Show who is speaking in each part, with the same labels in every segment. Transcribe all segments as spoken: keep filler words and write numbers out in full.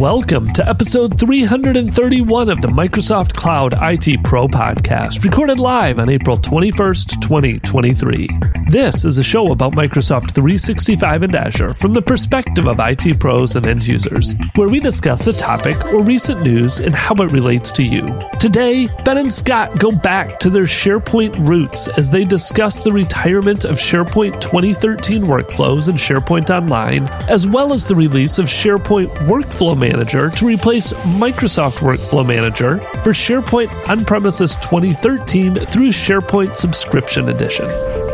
Speaker 1: Welcome to episode three hundred thirty-one of the Microsoft Cloud I T Pro Podcast, recorded live on April twenty-first, twenty twenty-three. This is a show about Microsoft three sixty-five and Azure from the perspective of I T pros and end users, where we discuss a topic or recent news and how it relates to you. Today, Ben and Scott go back to their SharePoint roots as they discuss the retirement of SharePoint twenty thirteen workflows in SharePoint Online, as well as the release of SharePoint Workflow Manager to replace Microsoft Workflow Manager for SharePoint On-Premises twenty thirteen through SharePoint Subscription Edition.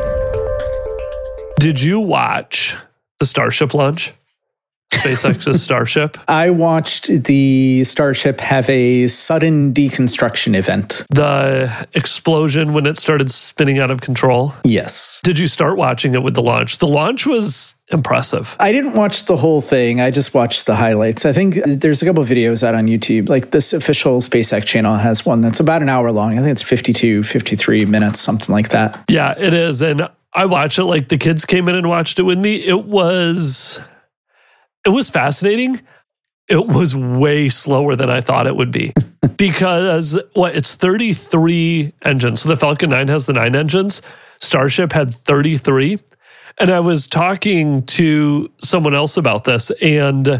Speaker 1: Did you watch the Starship launch? SpaceX's Starship?
Speaker 2: I watched the Starship have a sudden deconstruction event.
Speaker 1: The explosion when it started spinning out of control?
Speaker 2: Yes.
Speaker 1: Did you start watching it with the launch? The launch was impressive.
Speaker 2: I didn't watch the whole thing. I just watched the highlights. I think there's a couple of videos out on YouTube. Like this official SpaceX channel has one that's about an hour long. I think it's fifty-two, fifty-three minutes, something like that.
Speaker 1: Yeah, it is. And I watched it like the kids came in and watched it with me. It was... It was fascinating. It was way slower than I thought it would be because what it's thirty-three engines. So the Falcon nine has the nine engines. Starship had thirty-three. And I was talking to someone else about this, and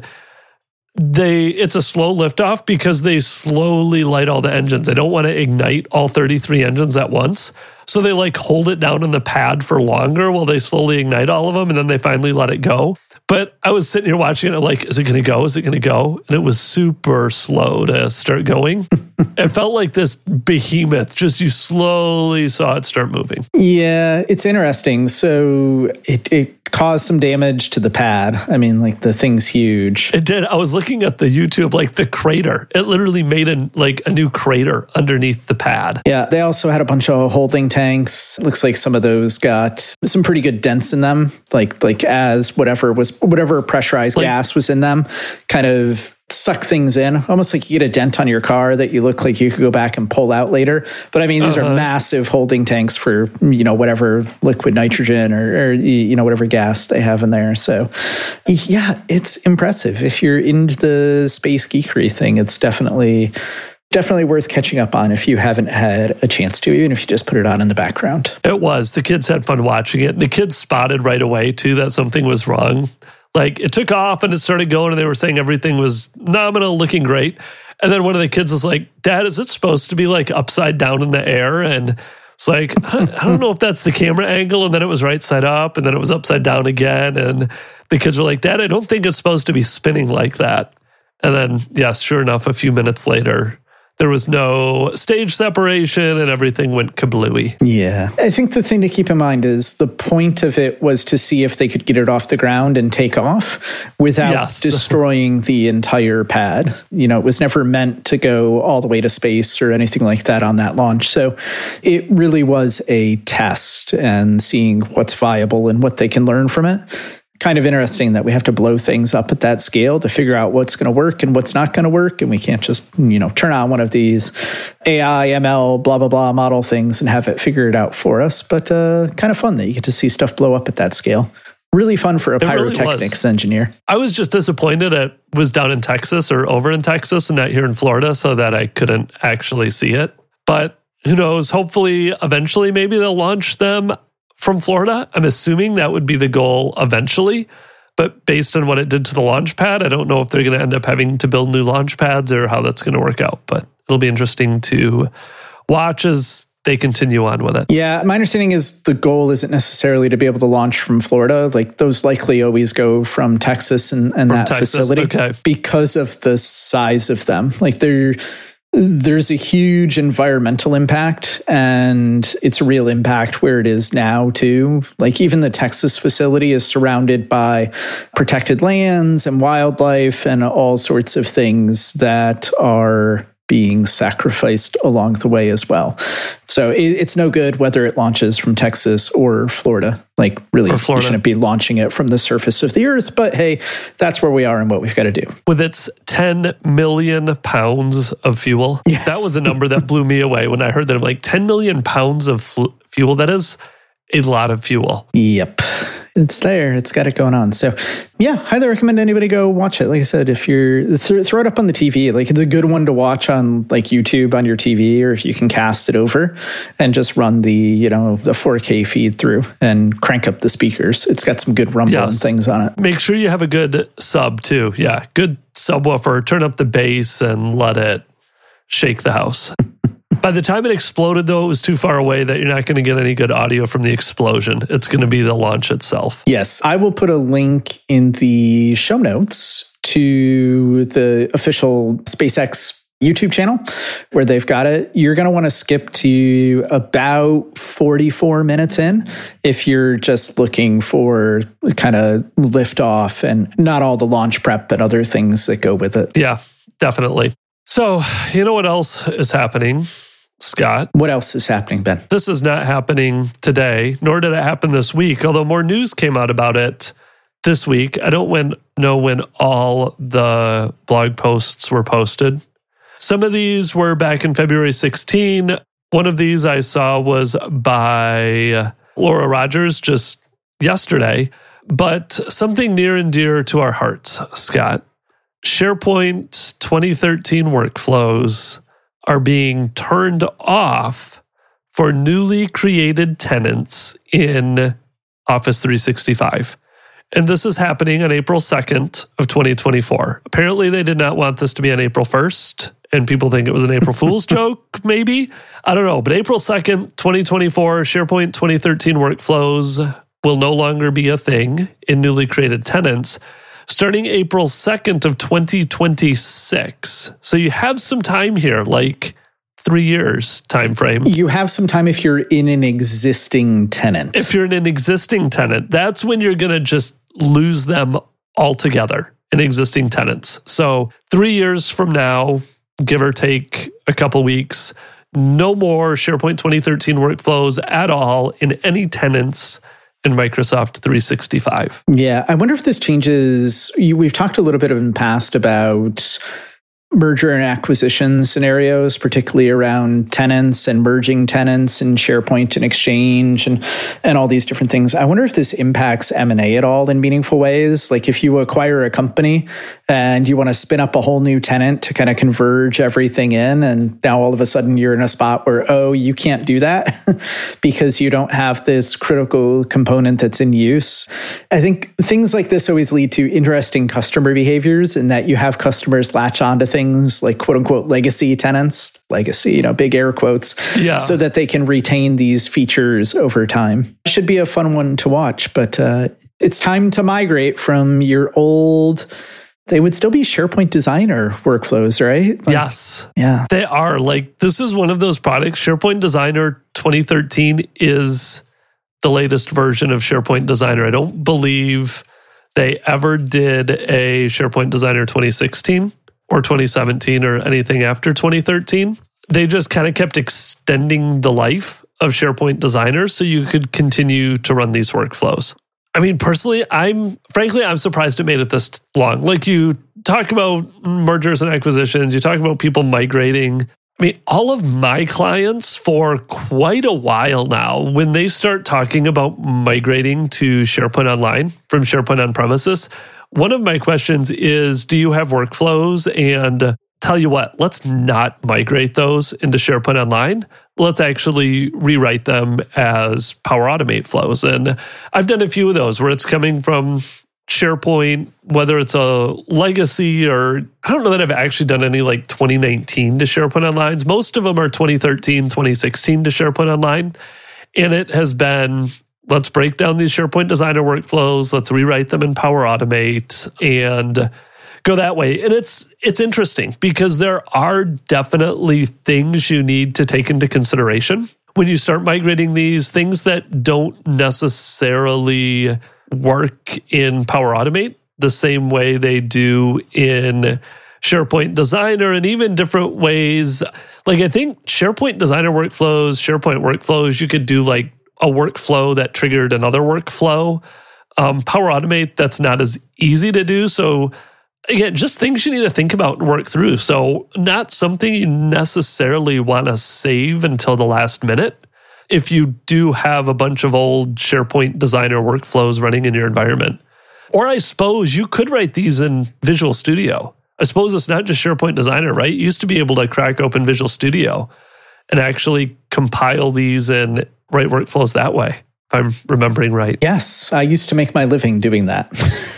Speaker 1: they it's a slow liftoff because they slowly light all the engines. They don't want to ignite all thirty-three engines at once. So they like hold it down on the pad for longer while they slowly ignite all of them, and then they finally let it go. But I was sitting here watching it like, is it going to go? Is it going to go? And it was super slow to start going. It felt like this behemoth, just you slowly saw it start moving.
Speaker 2: Yeah, it's interesting. So it, it caused some damage to the pad. I mean, like the thing's huge.
Speaker 1: It did. I was looking at the YouTube, like the crater. It literally made a, like a new crater underneath the pad.
Speaker 2: Yeah, they also had a bunch of holding tanks. Looks like some of those got some pretty good dents in them. Like like as whatever was whatever pressurized like, gas was in them kind of suck things in, almost like you get a dent on your car that you look like you could go back and pull out later. But I mean, these uh-huh. are massive holding tanks for, you know, whatever liquid nitrogen or, or, you know, whatever gas they have in there. So yeah, it's impressive. If you're into the space geekery thing, it's definitely... Definitely worth catching up on if you haven't had a chance to, even if you just put it on in the background.
Speaker 1: It was. The kids had fun watching it. The kids spotted right away, too, that something was wrong. Like, it took off and it started going, and they were saying everything was nominal, looking great. And then one of the kids was like, Dad, is it supposed to be, like, upside down in the air? And it's like, I don't know if that's the camera angle. And then it was right side up, and then it was upside down again. And the kids were like, Dad, I don't think it's supposed to be spinning like that. And then, yes, sure enough, a few minutes later, there was no stage separation and everything went kablooey.
Speaker 2: Yeah. I think the thing to keep in mind is the point of it was to see if they could get it off the ground and take off without yes. destroying the entire pad. You know, it was never meant to go all the way to space or anything like that on that launch. So it really was a test and seeing what's viable and what they can learn from it. Kind of interesting that we have to blow things up at that scale to figure out what's going to work and what's not going to work. And we can't just, you know, turn on one of these A I, M L, blah, blah, blah model things and have it figure it out for us. But uh, kind of fun that you get to see stuff blow up at that scale. Really fun for a pyrotechnics really engineer.
Speaker 1: I was just disappointed it was down in Texas or over in Texas and not here in Florida so that I couldn't actually see it. But who knows? Hopefully, eventually, maybe they'll launch them from Florida. I'm assuming that would be the goal eventually, but based on what it did to the launch pad, I don't know if they're going to end up having to build new launch pads or how that's going to work out, but it'll be interesting to watch as they continue on with it.
Speaker 2: Yeah, my understanding is the goal isn't necessarily to be able to launch from Florida. Like those likely always go from Texas and, and that Texas, facility
Speaker 1: okay.
Speaker 2: because of the size of them. Like they're There's a huge environmental impact, and it's a real impact where it is now, too. Like, even the Texas facility is surrounded by protected lands and wildlife and all sorts of things that are being sacrificed along the way as well. So it, it's no good whether it launches from Texas or Florida. Like, really, you shouldn't be launching it from the surface of the Earth. But hey, that's where we are and what we've got to do.
Speaker 1: With its ten million pounds of fuel,
Speaker 2: yes.
Speaker 1: That was a number that blew me away when I heard that. I'm like, ten million pounds of fl- fuel, that is a lot of fuel.
Speaker 2: Yep. It's there. It's got it going on. So yeah, highly recommend anybody go watch it. Like I said, if you're th- throw it up on the T V, like it's a good one to watch on like YouTube on your T V, or if you can cast it over and just run the, you know, the four K feed through and crank up the speakers. It's got some good rumble yes. and things on it.
Speaker 1: Make sure you have a good sub too. Yeah. Good subwoofer. Turn up the bass and let it shake the house. By the time it exploded, though, it was too far away that you're not going to get any good audio from the explosion. It's going to be the launch itself.
Speaker 2: Yes. I will put a link in the show notes to the official SpaceX YouTube channel where they've got it. You're going to want to skip to about forty-four minutes in if you're just looking for kind of liftoff and not all the launch prep, but other things that go with it.
Speaker 1: Yeah, definitely. So, you know what else is happening, Scott?
Speaker 2: What else is happening, Ben?
Speaker 1: This is not happening today, nor did it happen this week, although more news came out about it this week. I don't when, know when all the blog posts were posted. Some of these were back in February sixteenth. One of these I saw was by Laura Rogers just yesterday, but something near and dear to our hearts, Scott. SharePoint twenty thirteen workflows are being turned off for newly created tenants in Office three sixty-five. And this is happening on April second of twenty twenty-four. Apparently, they did not want this to be on April first, and people think it was an April Fool's joke, maybe. I don't know. But April second, twenty twenty-four, SharePoint twenty thirteen workflows will no longer be a thing in newly created tenants, starting April second of twenty twenty-six. So you have some time here, like three years time frame.
Speaker 2: You have some time if you're in an existing tenant.
Speaker 1: If you're in an existing tenant, that's when you're going to just lose them altogether in existing tenants. So three years from now, give or take a couple weeks, no more SharePoint twenty thirteen workflows at all in any tenants in Microsoft three sixty-five.
Speaker 2: Yeah, I wonder if this changes. We've talked a little bit in the past about merger and acquisition scenarios, particularly around tenants and merging tenants and SharePoint and Exchange and, and all these different things. I wonder if this impacts M and A at all in meaningful ways. Like if you acquire a company and you want to spin up a whole new tenant to kind of converge everything in, and now all of a sudden you're in a spot where, oh, you can't do that because you don't have this critical component that's in use. I think things like this always lead to interesting customer behaviors, in that you have customers latch onto things Things like quote unquote legacy tenants, legacy, you know, big air quotes,
Speaker 1: yeah.
Speaker 2: so that they can retain these features over time. Should be a fun one to watch, but uh, it's time to migrate from your old, they would still be SharePoint Designer workflows, right?
Speaker 1: Like, yes.
Speaker 2: Yeah.
Speaker 1: They are. Like, this is one of those products. SharePoint Designer twenty thirteen is the latest version of SharePoint Designer. I don't believe they ever did a SharePoint Designer twenty sixteen. Or twenty seventeen or anything after twenty thirteen. They just kind of kept extending the life of SharePoint Designer so you could continue to run these workflows. I mean, personally, I'm frankly, I'm surprised it made it this long. Like, you talk about mergers and acquisitions, you talk about people migrating. I mean, all of my clients for quite a while now, when they start talking about migrating to SharePoint Online from SharePoint On-Premises, one of my questions is, do you have workflows? And tell you what, let's not migrate those into SharePoint Online. Let's actually rewrite them as Power Automate flows. And I've done a few of those where it's coming from SharePoint, whether it's a legacy or I don't know that I've actually done any like twenty nineteen to SharePoint Online. Most of them are twenty thirteen, twenty sixteen to SharePoint Online. And it has been, let's break down these SharePoint Designer workflows. Let's rewrite them in Power Automate and go that way. And it's it's interesting because there are definitely things you need to take into consideration when you start migrating these, things that don't necessarily work in Power Automate the same way they do in SharePoint Designer, and even different ways. Like, I think SharePoint Designer workflows, SharePoint workflows, you could do like a workflow that triggered another workflow. Um, Power Automate, that's not as easy to do. So again, just things you need to think about and work through. So not something you necessarily want to save until the last minute. if you do have a bunch of old SharePoint Designer workflows running in your environment. Or I suppose you could write these in Visual Studio. I suppose it's not just SharePoint Designer, right? You used to be able to crack open Visual Studio and actually compile these and write workflows that way, if I'm remembering right.
Speaker 2: Yes, I used to make my living doing that.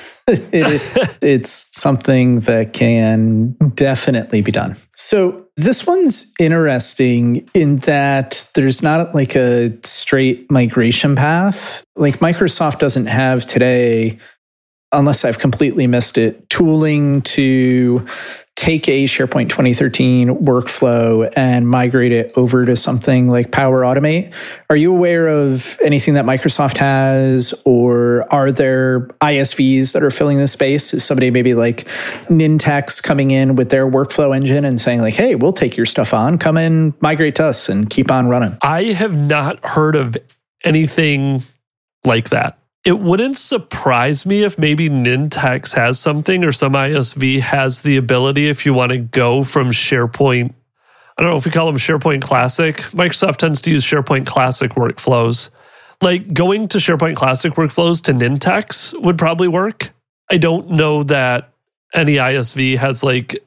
Speaker 2: it, it's something that can definitely be done. So this one's interesting in that there's not like a straight migration path. Like Microsoft doesn't have today, unless I've completely missed it, tooling to take a SharePoint twenty thirteen workflow and migrate it over to something like Power Automate. Are you aware of anything that Microsoft has, or are there I S Vs that are filling this space? Is somebody maybe like Nintex coming in with their workflow engine and saying like, hey, we'll take your stuff on, come in, migrate to us and keep on running?
Speaker 1: I have not heard of anything like that. It wouldn't surprise me if maybe Nintex has something, or some I S V has the ability if you want to go from SharePoint. I don't know if we call them SharePoint Classic. Microsoft tends to use SharePoint Classic workflows. Like going to SharePoint Classic workflows to Nintex would probably work. I don't know that any I S V has like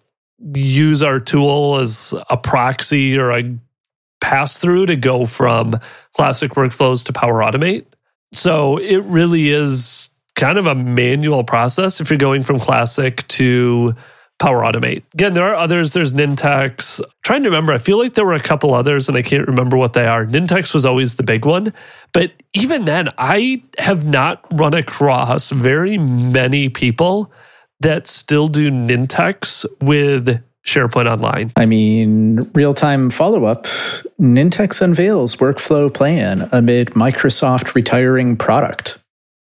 Speaker 1: use our tool as a proxy or a pass through to go from Classic workflows to Power Automate. So it really is kind of a manual process if you're going from Classic to Power Automate. Again, there are others. There's Nintex. I'm trying to remember, I feel like there were a couple others and I can't remember what they are. Nintex was always the big one. But even then, I have not run across very many people that still do Nintex with SharePoint Online.
Speaker 2: I mean, real-time follow-up, Nintex unveils workflow plan amid Microsoft retiring product.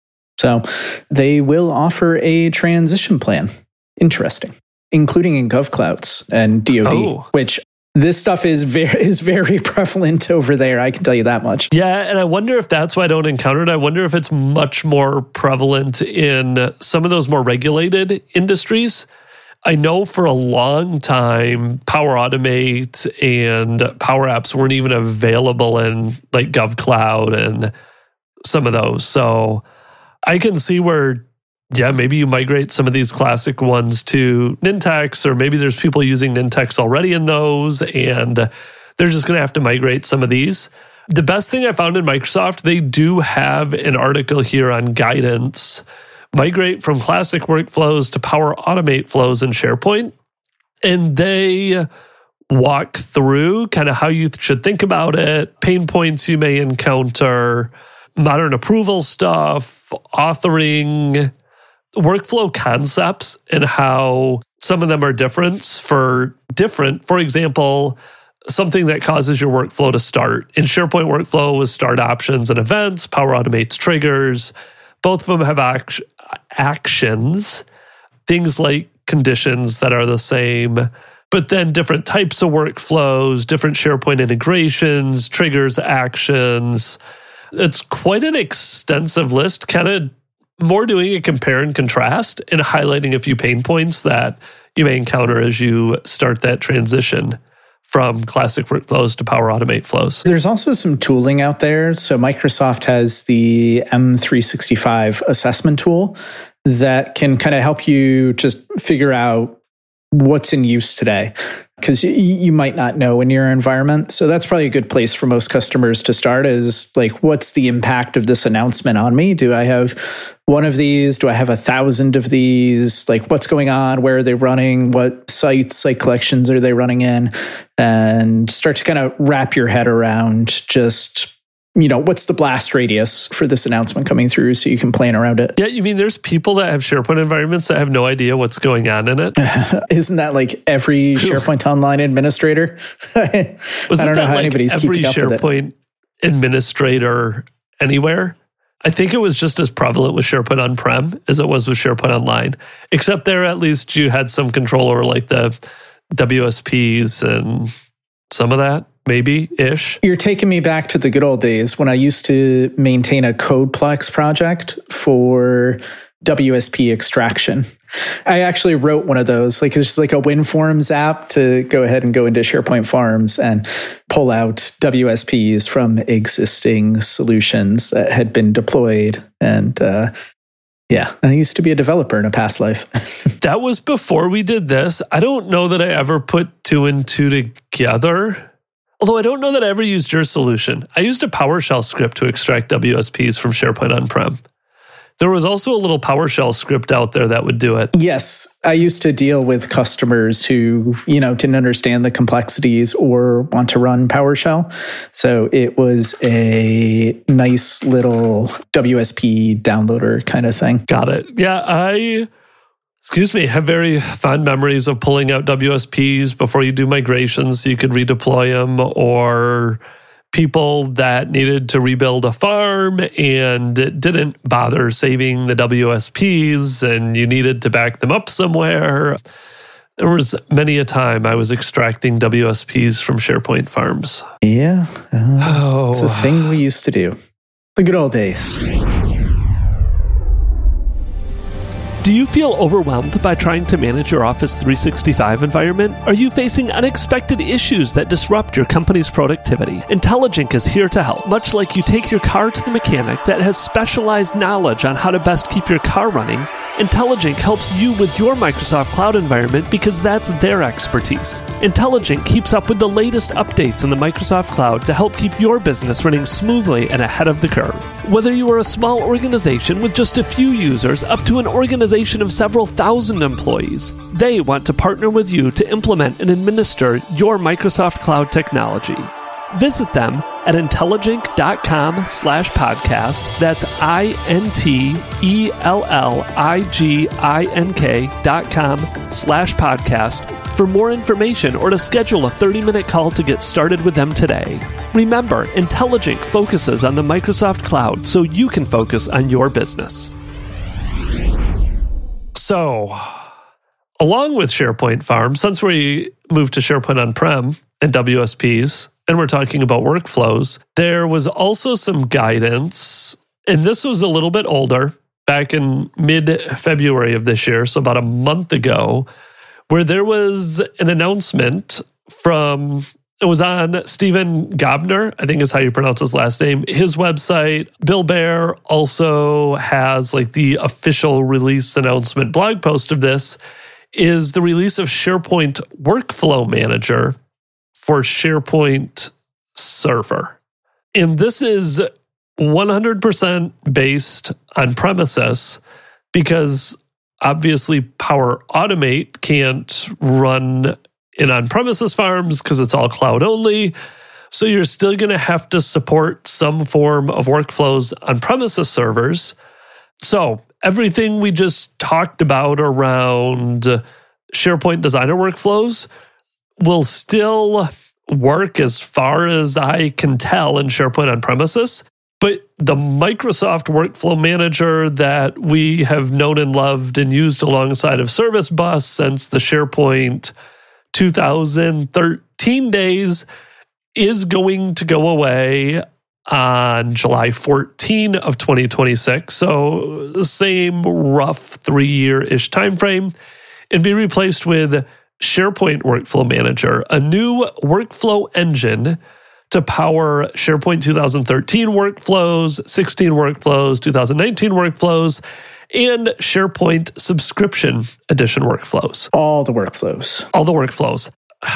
Speaker 2: So they will offer a transition plan. Interesting. Including in GovClouds and D O D, oh. which this stuff is very, is very prevalent over there, I can tell you that much.
Speaker 1: Yeah, and I wonder if that's why I don't encounter it. I wonder if it's much more prevalent in some of those more regulated industries. I know for a long time, Power Automate and Power Apps weren't even available in like GovCloud and some of those. So I can see where, yeah, maybe you migrate some of these classic ones to Nintex, or maybe there's people using Nintex already in those, and they're just going to have to migrate some of these. The best thing I found in Microsoft, they do have an article here on guidance. Migrate from classic workflows to Power Automate flows in SharePoint. And they walk through kind of how you should think about it, pain points you may encounter, modern approval stuff, authoring, workflow concepts, and how some of them are different for different. For example, something that causes your workflow to start. In SharePoint workflow with start options and events, Power Automate's triggers. Both of them have act- actions, things like conditions that are the same, but then different types of workflows, different SharePoint integrations, triggers, actions. It's quite an extensive list, kind of more doing a compare and contrast and highlighting a few pain points that you may encounter as you start that transition from classic workflows to Power Automate flows.
Speaker 2: There's also some tooling out there. So Microsoft has the M three sixty-five assessment tool that can kind of help you just figure out what's in use today, because you, you might not know in your environment. So that's probably a good place for most customers to start, is like, what's the impact of this announcement on me? Do I have one of these? Do I have a thousand of these? Like, what's going on? Where are they running? What sites, site collections are they running in? And start to kind of wrap your head around just, you know, what's the blast radius for this announcement coming through, so you can plan around it.
Speaker 1: Yeah, you mean there's people that have SharePoint environments that have no idea what's going on in it?
Speaker 2: Isn't that like every SharePoint Online administrator? I don't know how like anybody's
Speaker 1: every
Speaker 2: keeping up
Speaker 1: SharePoint
Speaker 2: with it.
Speaker 1: Administrator anywhere? I think it was just as prevalent with SharePoint on-prem as it was with SharePoint Online, except there at least you had some control over like the W S Ps and some of that. Maybe-ish.
Speaker 2: You're taking me back to the good old days when I used to maintain a CodePlex project for W S P extraction. I actually wrote one of those. Like it's just like a WinForms app to go ahead and go into SharePoint Farms and pull out W S Ps from existing solutions that had been deployed. And uh, yeah, I used to be a developer in a past life.
Speaker 1: That was before we did this. I don't know that I ever put two and two together. Although I don't know that I ever used your solution. I used a PowerShell script to extract W S Ps from SharePoint on-prem. There was also a little PowerShell script out there that would do it.
Speaker 2: Yes, I used to deal with customers who, you know, didn't understand the complexities or want to run PowerShell. So it was a nice little W S P downloader kind of thing.
Speaker 1: Got it. Yeah, I, excuse me, have very fond memories of pulling out W S Ps before you do migrations so you could redeploy them, or people that needed to rebuild a farm and didn't bother saving the W S Ps and you needed to back them up somewhere. There was many a time I was extracting W S Ps from SharePoint Farms.
Speaker 2: Yeah, uh, oh. It's a thing we used to do. The good old days.
Speaker 1: Do you feel overwhelmed by trying to manage your Office three sixty-five environment? Are you facing unexpected issues that disrupt your company's productivity? IntelliJink is here to help. Much like you take your car to the mechanic that has specialized knowledge on how to best keep your car running, IntelliJink helps you with your Microsoft Cloud environment because that's their expertise. IntelliJink keeps up with the latest updates in the Microsoft Cloud to help keep your business running smoothly and ahead of the curve. Whether you are a small organization with just a few users up to an organization of several thousand employees, they want to partner with you to implement and administer your Microsoft Cloud technology. Visit them at IntelliJink.com slash podcast. That's I-N-T-E-L-L-I-G-I-N-K dot com slash podcast for more information or to schedule a thirty-minute call to get started with them today. Remember, IntelliJink focuses on the Microsoft Cloud so you can focus on your business. So, along with SharePoint Farm, since we moved to SharePoint on-prem and W S Ps, and we're talking about workflows, there was also some guidance, and this was a little bit older, back in mid-February of this year, so about a month ago, where there was an announcement from, it was on Stephen Gabner, I think is how you pronounce his last name, his website. Bill Bear also has like the official release announcement blog post of this, is the release of SharePoint Workflow Manager for SharePoint Server. And this is one hundred percent based on premises because obviously Power Automate can't run in on-premises farms because it's all cloud only. So you're still going to have to support some form of workflows on premises servers. So everything we just talked about around SharePoint Designer workflows will still work as far as I can tell in SharePoint on premises. But the Microsoft Workflow Manager that we have known and loved and used alongside of Service Bus since the SharePoint two thousand thirteen days is going to go away on July fourteenth of twenty twenty-six. So the same rough three-year-ish timeframe, and be replaced with SharePoint Workflow Manager, a new workflow engine to power SharePoint two thousand thirteen workflows, sixteen workflows, two thousand nineteen workflows, and SharePoint Subscription Edition workflows.
Speaker 2: All the workflows.
Speaker 1: All the workflows.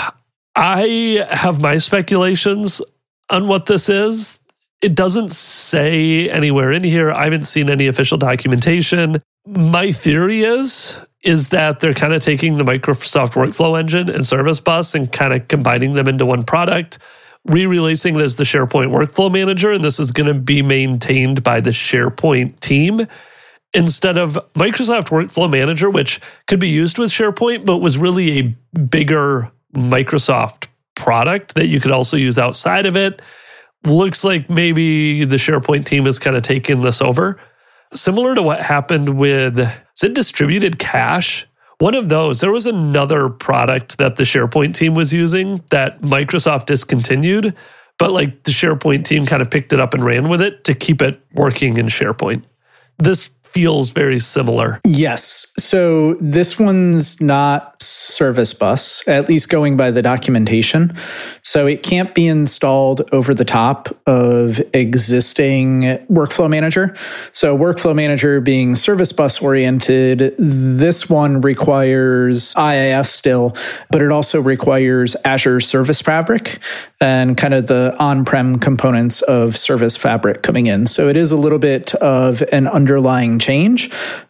Speaker 1: I have my speculations on what this is. It doesn't say anywhere in here. I haven't seen any official documentation. My theory is, is that they're kind of taking the Microsoft Workflow Engine and Service Bus and kind of combining them into one product, re-releasing it as the SharePoint Workflow Manager, and this is going to be maintained by the SharePoint team instead of Microsoft Workflow Manager, which could be used with SharePoint, but was really a bigger Microsoft product that you could also use outside of it. Looks like maybe the SharePoint team is kind of taking this over. Similar to what happened with, is it Distributed Cache? One of those. There was another product that the SharePoint team was using that Microsoft discontinued, but like the SharePoint team kind of picked it up and ran with it to keep it working in SharePoint. This feels very similar.
Speaker 2: Yes. So this one's not Service Bus, at least going by the documentation. So it can't be installed over the top of existing Workflow Manager. So Workflow Manager being Service Bus oriented, this one requires I I S still, but it also requires Azure Service Fabric and kind of the on-prem components of Service Fabric coming in. So it is a little bit of an underlying change,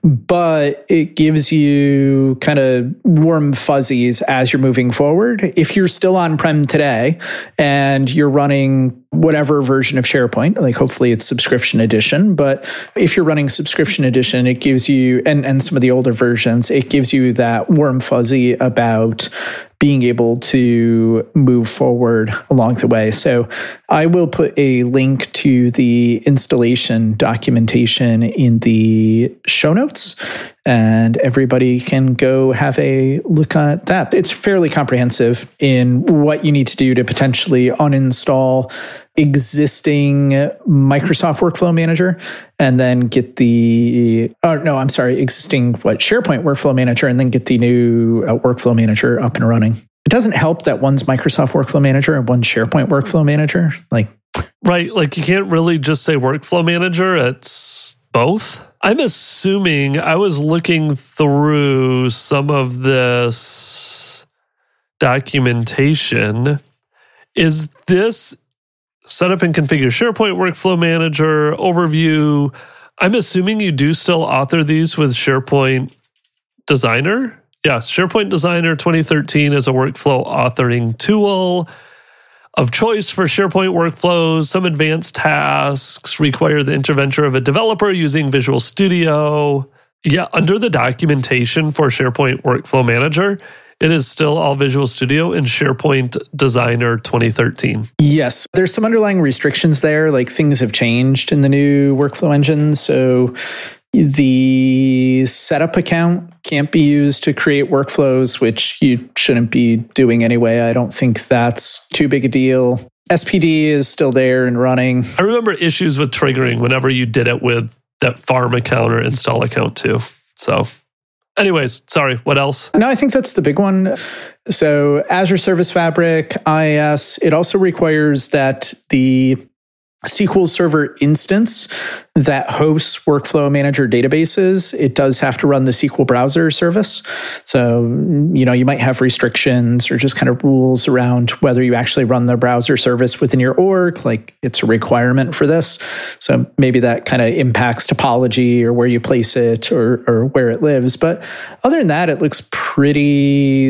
Speaker 2: but it gives you kind of warm fuzzies as you're moving forward. If you're still on-prem today and you're running whatever version of SharePoint, like hopefully it's subscription edition, but if you're running subscription edition, it gives you, and, and some of the older versions, it gives you that warm fuzzy about being able to move forward along the way. So I will put a link to the installation documentation in the show notes, and everybody can go have a look at that. It's fairly comprehensive in what you need to do to potentially uninstall existing Microsoft Workflow Manager and then get the, oh no, I'm sorry, existing what SharePoint Workflow Manager and then get the new uh, Workflow Manager up and running. It doesn't help that one's Microsoft Workflow Manager and one's SharePoint Workflow Manager. Like,
Speaker 1: right, like you can't really just say Workflow Manager, it's both. I'm assuming, I was looking through some of this documentation. Is this set up and configure SharePoint Workflow Manager overview? I'm assuming you do still author these with SharePoint Designer. Yes, SharePoint Designer twenty thirteen is a workflow authoring tool of choice for SharePoint workflows. Some advanced tasks require the intervention of a developer using Visual Studio. Yeah, under the documentation for SharePoint Workflow Manager, it is still all Visual Studio and SharePoint Designer twenty thirteen.
Speaker 2: Yes, there's some underlying restrictions there, like things have changed in the new workflow engine. So the setup account can't be used to create workflows, which you shouldn't be doing anyway. I don't think that's too big a deal. S P D is still there and running.
Speaker 1: I remember issues with triggering whenever you did it with that farm account or install account too. So anyways, sorry, what else?
Speaker 2: No, I think that's the big one. So Azure Service Fabric, I I S, it also requires that the S Q L Server instance that hosts Workflow Manager databases, it does have to run the S Q L browser service. So, you know, you might have restrictions or just kind of rules around whether you actually run the browser service within your org, like it's a requirement for this. So maybe that kind of impacts topology or where you place it or, or where it lives. But other than that, it looks pretty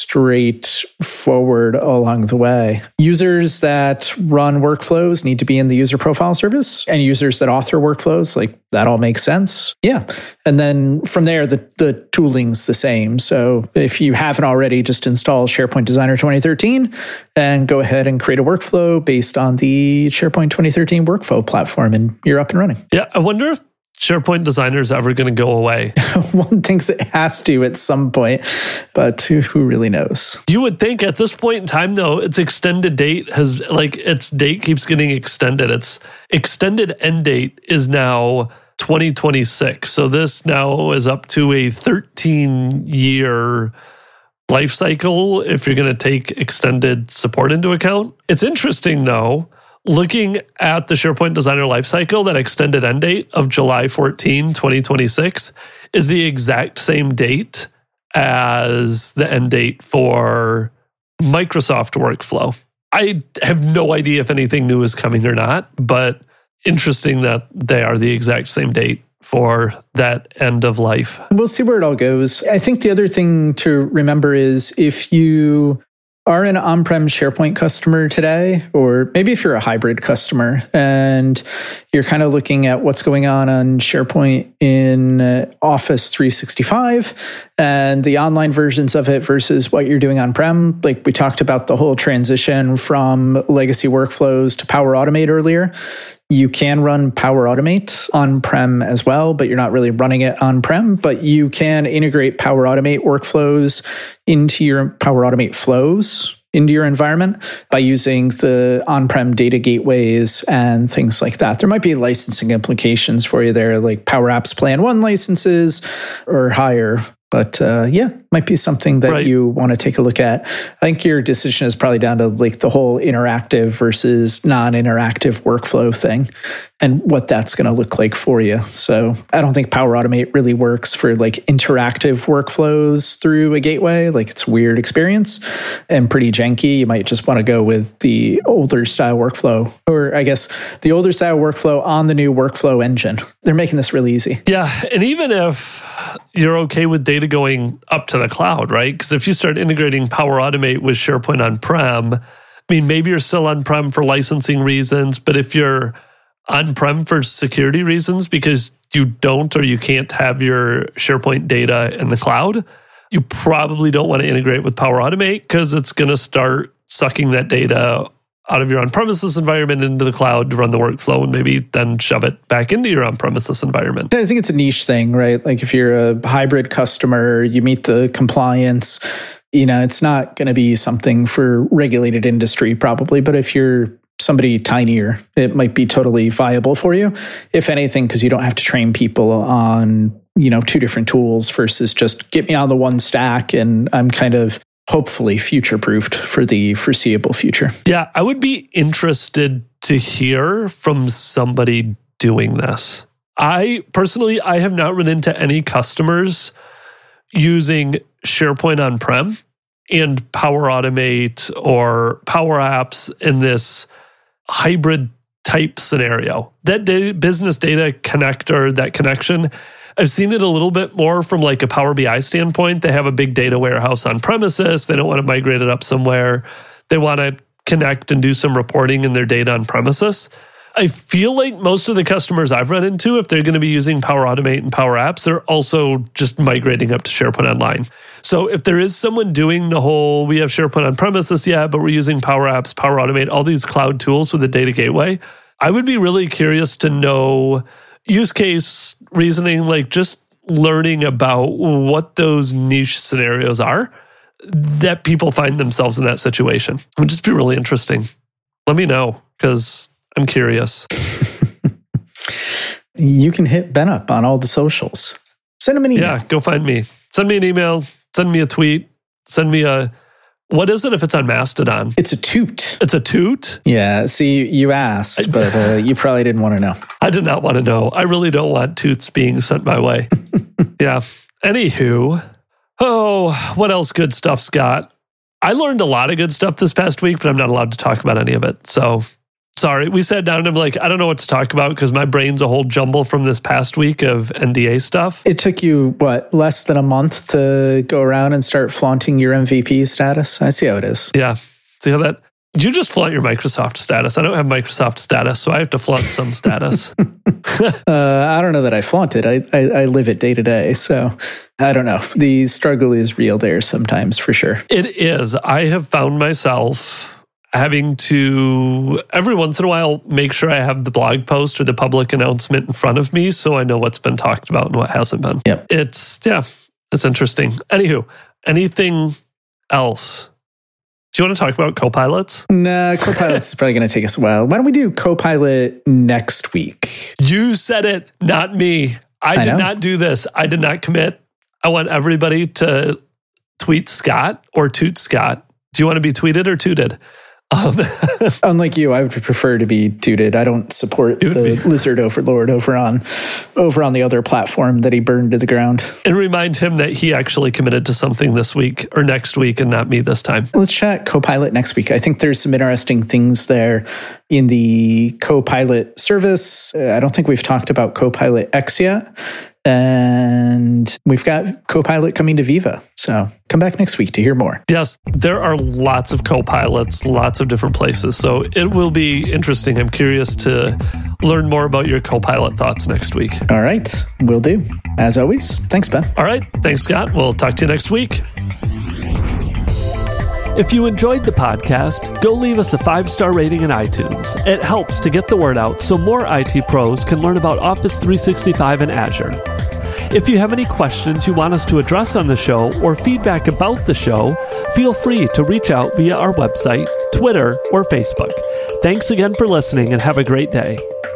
Speaker 2: straightforward along the way. Users that run workflows need to be in the user profile service, and users that author workflows, like that all makes sense. Yeah. And then from there, the, the tooling's the same. So if you haven't already, just install SharePoint Designer twenty thirteen and go ahead and create a workflow based on the SharePoint twenty thirteen workflow platform, and you're up and running.
Speaker 1: Yeah. I wonder if SharePoint Designer is ever going to go away.
Speaker 2: One thinks it has to at some point, but who really knows?
Speaker 1: You would think at this point in time, though, its extended date has, like, its date keeps getting extended. Its extended end date is now twenty twenty-six. So this now is up to a thirteen-year life cycle if you're going to take extended support into account. It's interesting, though, looking at the SharePoint Designer lifecycle, that extended end date of July fourteenth, twenty twenty-six is the exact same date as the end date for Microsoft Workflow. I have no idea if anything new is coming or not, but interesting that they are the exact same date for that end of life.
Speaker 2: We'll see where it all goes. I think the other thing to remember is if you are an on-prem SharePoint customer today, or maybe if you're a hybrid customer and you're kind of looking at what's going on on SharePoint in uh, Office three sixty-five and the online versions of it versus what you're doing on-prem, like we talked about the whole transition from legacy workflows to Power Automate earlier. You can run Power Automate on-prem as well, but you're not really running it on-prem, but you can integrate Power Automate workflows into your Power Automate flows into your environment by using the on-prem data gateways and things like that. There might be licensing implications for you there, like Power Apps Plan one licenses or higher. But uh, yeah, might be something that right. you want to take a look at. I think your decision is probably down to like the whole interactive versus non-interactive workflow thing and what that's going to look like for you. So I don't think Power Automate really works for like interactive workflows through a gateway. Like it's a weird experience and pretty janky. You might just want to go with the older style workflow, or I guess the older style workflow on the new workflow engine. They're making this really easy.
Speaker 1: Yeah. And even if you're okay with data going up to the cloud, right? Because if you start integrating Power Automate with SharePoint on-prem, I mean, maybe you're still on-prem for licensing reasons, but if you're on-prem for security reasons because you don't or you can't have your SharePoint data in the cloud, you probably don't want to integrate with Power Automate because it's going to start sucking that data out of your on-premises environment into the cloud to run the workflow and maybe then shove it back into your on-premises environment.
Speaker 2: I think it's a niche thing, right? Like if you're a hybrid customer, you meet the compliance, you know, it's not going to be something for regulated industry probably, but if you're somebody tinier, it might be totally viable for you. If anything, because you don't have to train people on, you know, two different tools versus just get me on the one stack and I'm kind of hopefully future-proofed for the foreseeable future.
Speaker 1: Yeah, I would be interested to hear from somebody doing this. I personally, I have not run into any customers using SharePoint on-prem and Power Automate or Power Apps in this hybrid type scenario. That data, business data connector, that connection, I've seen it a little bit more from like a Power B I standpoint. They have a big data warehouse on premises. They don't want to migrate it up somewhere. They want to connect and do some reporting in their data on premises. I feel like most of the customers I've run into, if they're going to be using Power Automate and Power Apps, they're also just migrating up to SharePoint Online. So if there is someone doing the whole, we have SharePoint on premises, yeah, but we're using Power Apps, Power Automate, all these cloud tools with the data gateway, I would be really curious to know use case reasoning, like just learning about what those niche scenarios are that people find themselves in that situation. It would just be really interesting. Let me know, because I'm curious.
Speaker 2: You can hit Ben up on all the socials. Send him an email.
Speaker 1: Yeah, go find me. Send me an email. Send me a tweet. Send me a... What is it if it's on Mastodon?
Speaker 2: It's a toot.
Speaker 1: It's a toot?
Speaker 2: Yeah. See, you asked, but uh, you probably didn't want to know.
Speaker 1: I did not want to know. I really don't want toots being sent my way. Yeah. Anywho, oh, what else good stuff, Scott? I learned a lot of good stuff this past week, but I'm not allowed to talk about any of it. So sorry. We sat down and I'm like, I don't know what to talk about because my brain's a whole jumble from this past week of N D A stuff.
Speaker 2: It took you, what, less than a month to go around and start flaunting your M V P status? I see how it is.
Speaker 1: Yeah. See how that... You just flaunt your Microsoft status. I don't have Microsoft status, so I have to flaunt some status.
Speaker 2: uh, I don't know that I flaunt it. I, I, I live it day to day. So I don't know. The struggle is real there sometimes, for sure.
Speaker 1: It is. I have found myself having to, every once in a while, make sure I have the blog post or the public announcement in front of me so I know what's been talked about and what hasn't been.
Speaker 2: Yep.
Speaker 1: It's, yeah, it's interesting. Anywho, anything else? Do you want to talk about Copilots?
Speaker 2: Nah, Copilots is probably going to take us a while. Why don't we do Copilot next week?
Speaker 1: You said it, not me. I, I did know. not do this. I did not commit. I want everybody to tweet Scott or toot Scott. Do you want to be tweeted or tooted? Um,
Speaker 2: Unlike you, I would prefer to be tooted. I don't support the be. lizard overlord over on over on the other platform that he burned to the ground.
Speaker 1: And remind him that he actually committed to something this week or next week and not me this time.
Speaker 2: Let's chat Copilot next week. I think there's some interesting things there in the Copilot service. Uh, I don't think we've talked about Copilot X yet. And we've got Copilot coming to Viva. So come back next week to hear more.
Speaker 1: Yes, there are lots of Copilots, lots of different places. So it will be interesting. I'm curious to learn more about your Copilot thoughts next week.
Speaker 2: All right, will do. As always, thanks, Ben.
Speaker 1: All right, thanks, Scott. We'll talk to you next week. If you enjoyed the podcast, go leave us a five-star rating in iTunes. It helps to get the word out so more I T pros can learn about Office three sixty-five and Azure. If you have any questions you want us to address on the show or feedback about the show, feel free to reach out via our website, Twitter, or Facebook. Thanks again for listening and have a great day.